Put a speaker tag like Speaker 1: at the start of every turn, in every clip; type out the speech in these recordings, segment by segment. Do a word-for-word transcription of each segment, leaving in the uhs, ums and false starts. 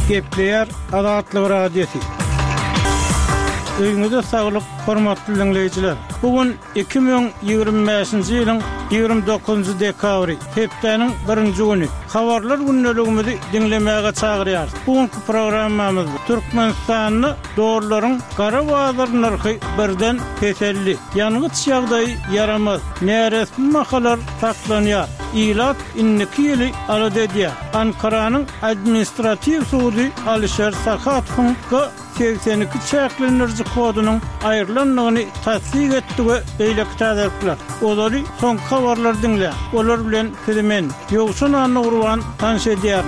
Speaker 1: Gepleyer Adatlı Radyosu. Öýüňizde saglyk, hormatly dinleýijiler. Bugün iki bin ýygrimi beşinji ýylyň ýygrimi dokuzunçy dekabry, hepdeniň birinji güni. Habarlar günneligimizi dinlemäge çagyrýar. Bugünkü programmamyz Türkmenistanyny dogrularyň gara bazarynary birden peselli. Ýangıç ýagdaý yaramaz. Näresmi makalar saklanýar. İlat inniki ýyly alad edýär. Ankaranyň administrativ sudy Alişer Sakatowyň seksen iki çäkli enerji kodunyň aýrylanmagyny tasdik etdi we beýle kitaplar. Olary soň habarlar dinle. Olar bilen filmen ýogşun anly urwan tanş edýär.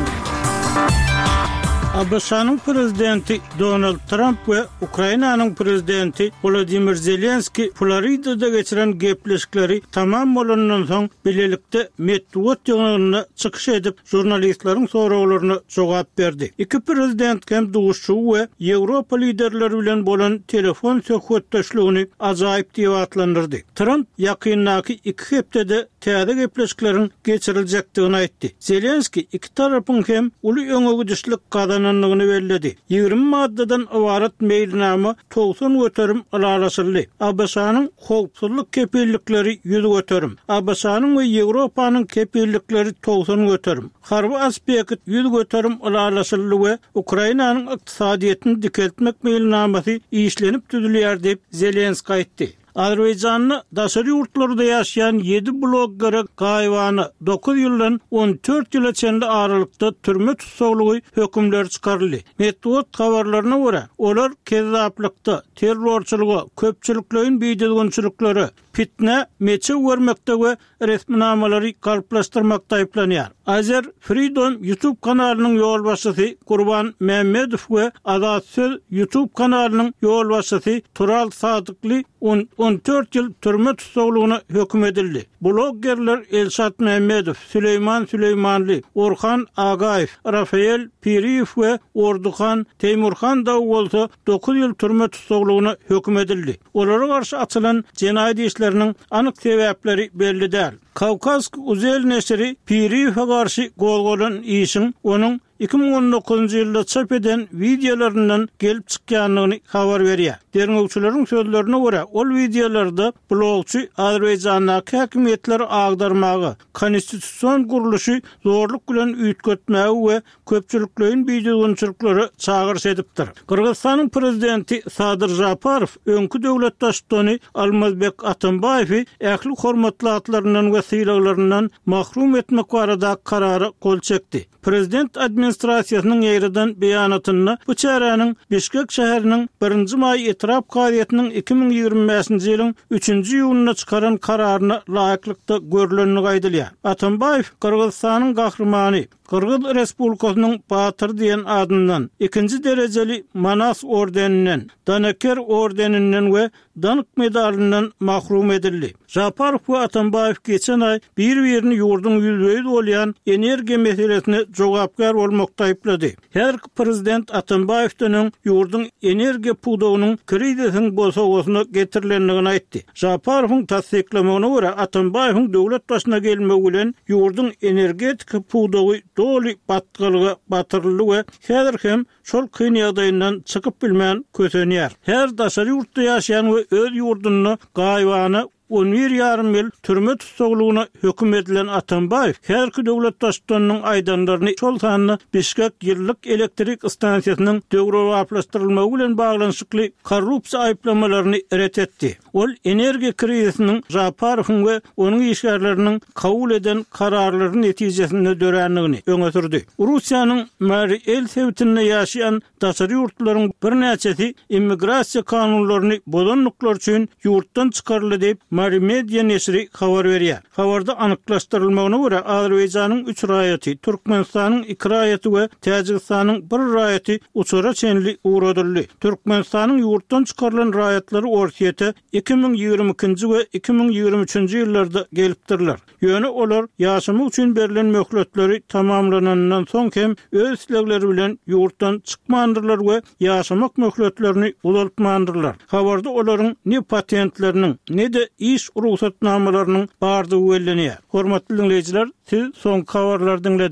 Speaker 1: A B S-nyň prezidenti Donald Trump we Ukrainanyň prezidenti Volodymyr Zelenski Floridada geçiren gepleşikleri tamam bolandan soň bilelikde Medwed ýygynyna çykyş edip jurnalistlaryň sorawlaryna jogap berdi. Iki prezident hem duguşçu we Ýewropa liderleri bilen bolan telefon söhbetdeşligini ajaýyp diýip atlandyrdy. Trump ýakynlaky iki hepdede täze gepleşikleriň geçiriljakdygyny aýtdy. Zelenski iki tarapyň hem uly öňe düşlik gadananlygyny belledi. ýygrimi maddadan ibaret meýilnama doksan göterim alalaşyldy. A B S-nyň howpsuzlyk kepillikleri yüz göterim. A B S-nyň we Ýewropanyň kepillikleri doksan göterim. Harby aspekt yüz göterim alalaşyldy we Ukrainanyň ykdysadyetini dikeltmek meýilnamasy işlenip düzülýär diýip Zelenski aýtdy. Azerbaýjanyň daşary ýurtlarynda ýaşaýan yedi bloggera gaýwany dokuz ýyldan on dört ýyla çenli aralykda türme tutsaglygy hökümler çykaryldy. Medwed habarlaryna görä, olar kezaplykda, terrorçylyga, köpçüliklerin beýdilgençilikleri, fitne, meçe görmekde we resminamalary garplaşdyrmakda aýplanýar. Azer Freedom YouTube kanalynyň ýolbaşçysy Gurban Mehmedow we Azat Söz YouTube kanalynyň ýolbaşçysy Tural Sadykly on dört ýyl türme tutsaglygyna höküm edildi. Bloggerler Elşat Mehmedow, Süleyman Süleymanly, Orhan Agaýew, Rafael Piriyew we Orduhan Teymurhan da bolsa dokuz ýyl türme tutsaglygyna höküm edildi. Olara garşy açylan jenaýat işleriniň anyk sebäpleri belli däl. Kavkazsk Uzel neşri Piriyew'e garşy golgolan işin onun iki bin on dokuzunçy ýylda çap eden videolaryndan gelip çykýanlygyny habar berýär. Derňewçileriň sözlerine görä, ol videolarda blogçy Azerbaýjanyň häkimetleri agdarmagy, konstitusiýon guruluşy zorluk bilen üýtgetmägi we köpçüliklerin beýdilgençiliklere çagyryş edipdir. Kırgızstanyň prezidenti Sadyr Japarow öňkü döwlet başçysyny Almazbek Atambaýewy ähli hormatly atlaryndan we sylalaryndan mahrum etmek barada karary kol çekdi. Prezident administrasiýasynyň ýerden beýanatyny bu çäräniň Bişkek şäheriniň birinji may etirap gaýetynyň iki bin ýygrimi beşinji ýylyň üçünçi ýylyna çykaran kararyna laýyklykda görülenini gaýdylýar. Atambaýew Kırgızstanyň gahrymany, Kırgız Respublikasynyň batyr diýen adyndan ikinji derejeli Manas ordeninden, Daneker ordeninden we Danık medalyndan mahrum edildi. Japarow we Atambaýew geçen ay bir-birini ýurduň ýüzüňde bolýan energiýa meselesine jogapgar bolmakda aýplady. Her prezident Atambaýewden ýurduň energiýa puwdawynyň krizisiň bolsagyny getirilendigini aýtdy. Japarowyň tasdiklamagyna görä Atambaýewiň döwlet başyna gelmegi bilen ýurduň energetik puwdawy doly batgalyga batyryldy we häzir hem şol kyn ýagdaýyndan çykyp bilmän kösenýär. Her daşary ýurtda ýaşaýan we öz ýurdunu gaýwany on bir ýarym ýyl türme tutsaglygyna höküm edilen Atambaýew herki döwlet başçylarynyň aýdanlaryny şol sanyny Bişkek ýyllyk elektrik stansiýasynyň döwrewaplaşdyrylmagy bilen baglanyşykly korrupsiýa aýplamalaryny ret etdi. Ol energiýa krizisiniň Japarowyň we onuň işgärleriniň kabul eden kararlaryň netijesinde dörenligini öňe sürdi. Russiýanyň Mary El sewtinde ýaşaýan daşary ýurtlaryň bir näçesi immigrasiýa kanunlaryny bozanlyklar üçin ýurtdan çykaryldy diýip Mary Media neşri habar berýär. Habarda anyklaşdyrylmagyna görä Azerbaýjanyň üç raýaty, Türkmenistanyň iki raýaty we Täjikistanyň bir raýaty uçura çenli uğradyldy. Türkmenistanyň ýurtdan çykarylan raýatlary ortaýete iki bin ýygrimi ikinji we iki bin ýygrimi üçünçi ýyllarda gelipdirler. Ýöne olar ýaşamak üçin berilen möhletleri tamamlanandan soň hem öz islegleri bilen ýurtdan çykmandyrlar we ýaşamak möhletlerini uzatmandyrlar. Habarda olaryň ne patentleriniň ne de iş ruhsatnamalarynyň bardygy bellenýär. Hormatly dinleýijiler, siz soň habarlar dinlediniz.